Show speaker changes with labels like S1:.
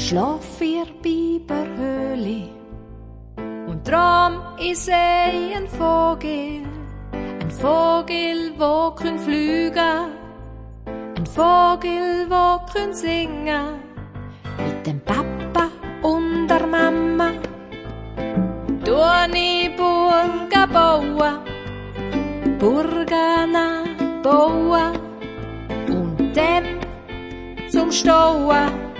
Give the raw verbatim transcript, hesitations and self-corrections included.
S1: schlaf ihr Biberhöhle und drum is ei ein Vogel, ein Vogel, wo könnt flügen, ein Vogel, wo könnt singen, mit dem Papa und der Mama. Tuoni Burga bauen, Burga bauen und dem zum Stauen.